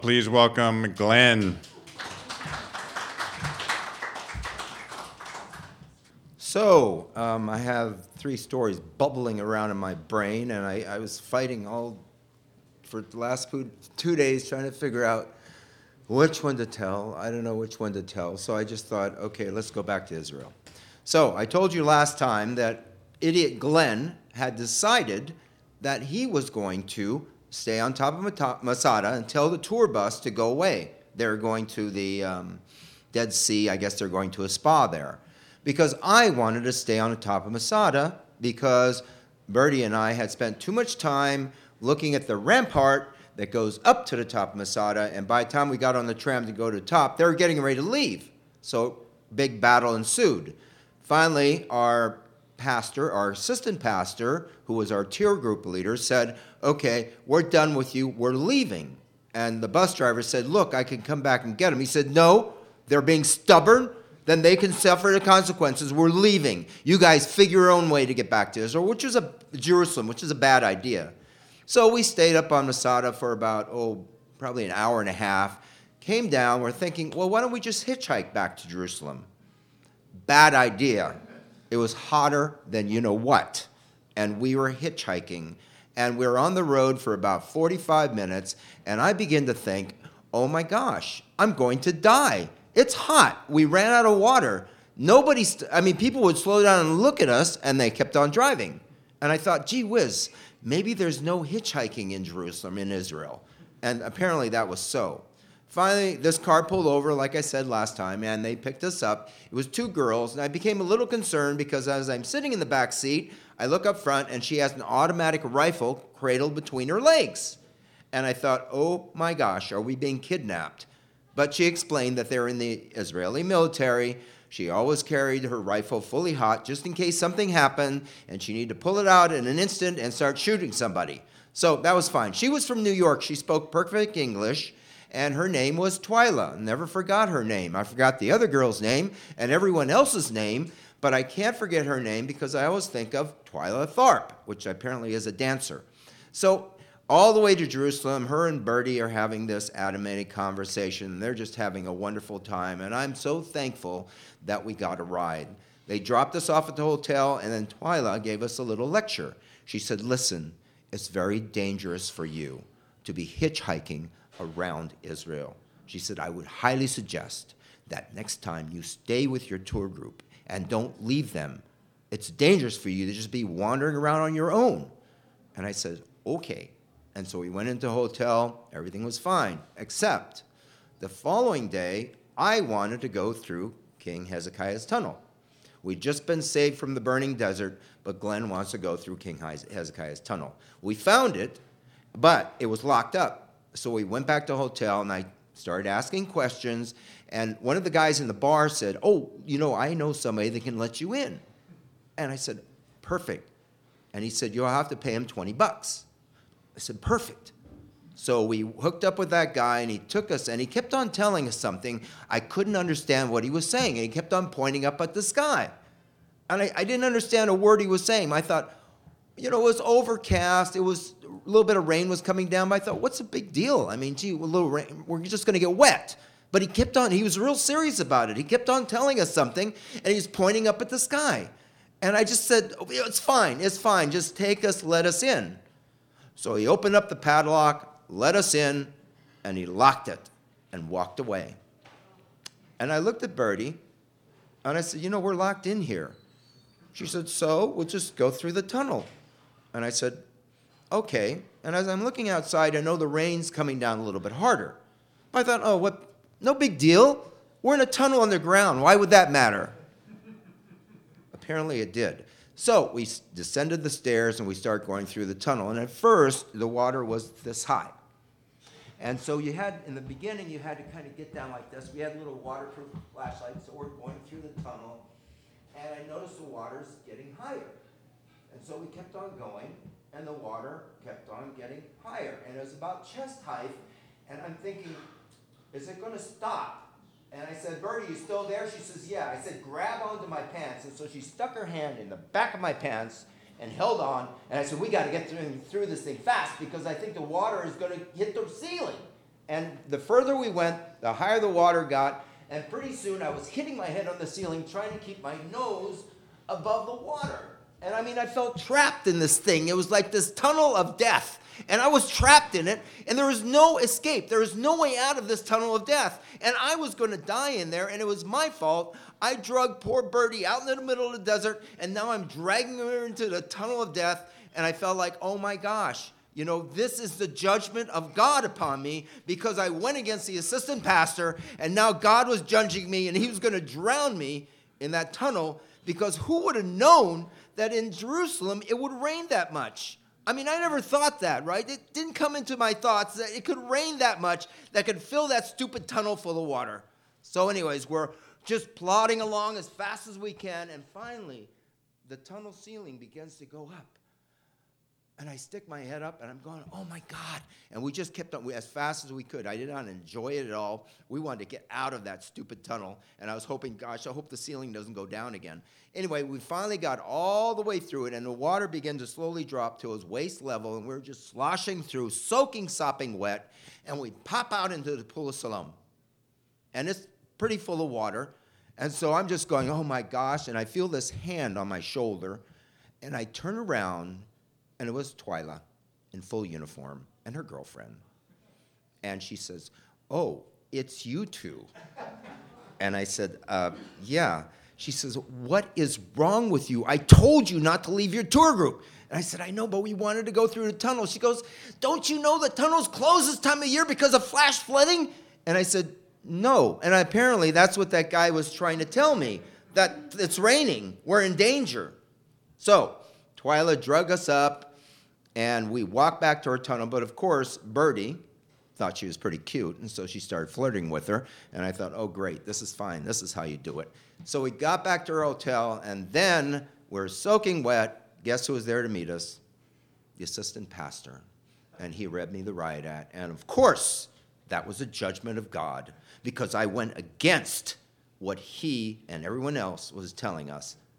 Please welcome Glenn. So, I have three stories bubbling around in my brain, and I was fighting for the last 2 days trying to figure out which one to tell. I don't know which one to tell, so I just thought, okay, let's go back to Israel. So, I told you last time that idiot Glenn had decided that he was going to stay on top of Masada and tell the tour bus to go away. They're going to the Dead Sea. I guess they're going to a spa there. Because I wanted to stay on the top of Masada because Bertie and I had spent too much time looking at the rampart that goes up to the top of Masada, and by the time we got on the tram to go to the top, they were getting ready to leave. So big battle ensued. Finally, our assistant pastor, who was our tour group leader, said, okay, we're done with you, we're leaving. And the bus driver said, look, I can come back and get them. He said, no, they're being stubborn, then they can suffer the consequences. We're leaving. You guys figure your own way to get back to Israel, Jerusalem, which is a bad idea. So we stayed up on Masada for about, probably an hour and a half. Came down, we're thinking, well, why don't we just hitchhike back to Jerusalem? Bad idea. It was hotter than you know what. And we were hitchhiking. And we were on the road for about 45 minutes. And I begin to think, oh my gosh, I'm going to die. It's hot. We ran out of water. People would slow down and look at us, and they kept on driving. And I thought, gee whiz, maybe there's no hitchhiking in Jerusalem, in Israel. And apparently that was so. Finally, this car pulled over, like I said last time, and they picked us up. It was two girls, and I became a little concerned because as I'm sitting in the back seat, I look up front, and she has an automatic rifle cradled between her legs. And I thought, oh my gosh, are we being kidnapped? But she explained that they're in the Israeli military. She always carried her rifle fully hot just in case something happened and she needed to pull it out in an instant and start shooting somebody. So that was fine. She was from New York. She spoke perfect English, and her name was Twyla. Never forgot her name. I forgot the other girl's name and everyone else's name, but I can't forget her name because I always think of Twyla Tharp, which apparently is a dancer. So all the way to Jerusalem, her and Bertie are having this animated conversation. They're just having a wonderful time, and I'm so thankful that we got a ride. They dropped us off at the hotel, and then Twyla gave us a little lecture. She said, listen, it's very dangerous for you to be hitchhiking around Israel. She said, I would highly suggest that next time you stay with your tour group and don't leave them. It's dangerous for you to just be wandering around on your own. And I said, okay. And so we went into a hotel. Everything was fine, except the following day, I wanted to go through King Hezekiah's tunnel. We'd just been saved from the burning desert, but Glenn wants to go through King Hezekiah's tunnel. We found it, but it was locked up. So we went back to the hotel, and I started asking questions. And one of the guys in the bar said, I know somebody that can let you in. And I said, perfect. And he said, you'll have to pay him $20. I said, perfect. So we hooked up with that guy, and he took us, and he kept on telling us something. I couldn't understand what he was saying, and he kept on pointing up at the sky. And I didn't understand a word he was saying. I thought, it was overcast. It was a little bit of rain was coming down. But I thought, what's the big deal? I mean, a little rain, we're just going to get wet. But he was real serious about it. He kept on telling us something, and he was pointing up at the sky. And I just said, it's fine, just take us, let us in. So he opened up the padlock, let us in, and he locked it and walked away. And I looked at Bertie, and I said, we're locked in here. She said, so we'll just go through the tunnel. And I said, okay. And as I'm looking outside, I know the rain's coming down a little bit harder. I thought, no big deal. We're in a tunnel underground. Why would that matter? Apparently it did. So we descended the stairs, and we started going through the tunnel. And at first, the water was this high. And so in the beginning, you had to kind of get down like this. We had little waterproof flashlights, so we're going through the tunnel. And I noticed the water's getting higher. And so we kept on going, and the water kept on getting higher. And it was about chest height. And I'm thinking, is it going to stop? And I said, Bertie, you still there? She says, yeah. I said, grab onto my pants. And so she stuck her hand in the back of my pants and held on. And I said, we got to get through this thing fast because I think the water is going to hit the ceiling. And the further we went, the higher the water got. And pretty soon I was hitting my head on the ceiling trying to keep my nose above the water. And I mean, I felt trapped in this thing. It was like this tunnel of death. And I was trapped in it, and there was no escape. There was no way out of this tunnel of death. And I was going to die in there, and it was my fault. I drug poor Birdie out in the middle of the desert, and now I'm dragging her into the tunnel of death. And I felt like, oh my gosh, you know, this is the judgment of God upon me because I went against the assistant pastor, and now God was judging me, and he was going to drown me in that tunnel because who would have known that in Jerusalem it would rain that much? I mean, I never thought that, right? It didn't come into my thoughts that it could rain that much that could fill that stupid tunnel full of water. So anyways, we're just plodding along as fast as we can, and finally, the tunnel ceiling begins to go up. And I stick my head up, and I'm going, oh, my God. And we just kept on as fast as we could. I did not enjoy it at all. We wanted to get out of that stupid tunnel, and I was hoping, gosh, I hope the ceiling doesn't go down again. Anyway, we finally got all the way through it, and the water began to slowly drop to its waist level, and we were just sloshing through, soaking, sopping wet, and we pop out into the pool of Siloam. And it's pretty full of water, and so I'm just going, oh, my gosh, and I feel this hand on my shoulder, and I turn around, and it was Twyla in full uniform and her girlfriend. And she says, oh, it's you two. And I said, yeah. She says, what is wrong with you? I told you not to leave your tour group. And I said, I know, but we wanted to go through the tunnel. She goes, don't you know the tunnel's closed this time of year because of flash flooding? And I said, no. And apparently that's what that guy was trying to tell me, that it's raining. We're in danger. So Twyla drug us up, and we walked back to her tunnel. But, of course, Birdie thought she was pretty cute, and so she started flirting with her. And I thought, oh, great, this is fine. This is how you do it. So we got back to our hotel, and then we're soaking wet. Guess who was there to meet us? The assistant pastor. And he read me the riot act. And, of course, that was a judgment of God because I went against what he and everyone else was telling us